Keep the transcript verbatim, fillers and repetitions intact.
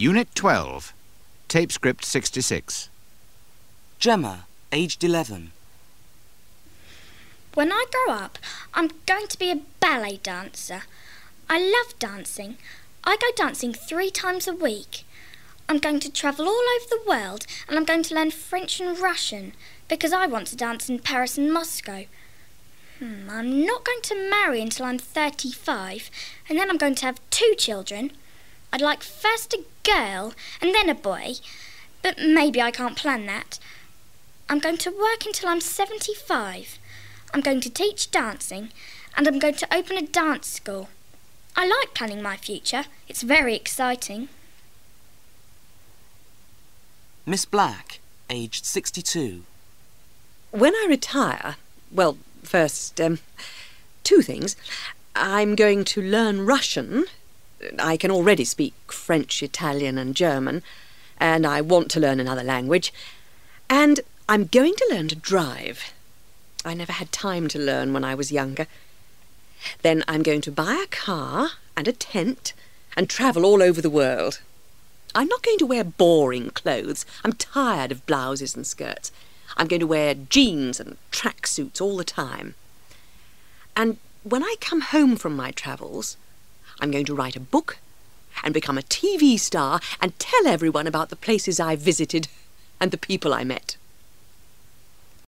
Unit twelve, tape script sixty-six. Gemma, aged eleven. When I grow up, I'm going to be a ballet dancer. I love dancing. I go dancing three times a week. I'm going to travel all over the world and I'm going to learn French and Russian because I want to dance in Paris and Moscow. Hmm, I'm not going to marry until I'm thirty-five and then I'm going to have two children. I'd like first a girl and then a boy, but maybe I can't plan that. I'm going to work until I'm seventy-five. I'm going to teach dancing and I'm going to open a dance school. I like planning my future. It's very exciting. Miss Black, aged sixty-two. When I retire, well, first, um, two things. I'm going to learn Russian. I can already speak French, Italian and German, and I want to learn another language. And I'm going to learn to drive. I never had time to learn when I was younger. Then I'm going to buy a car and a tent and travel all over the world. I'm not going to wear boring clothes. I'm tired of blouses and skirts. I'm going to wear jeans and tracksuits all the time. And when I come home from my travels, I'm going to write a book and become a T V star and tell everyone about the places I visited and the people I met.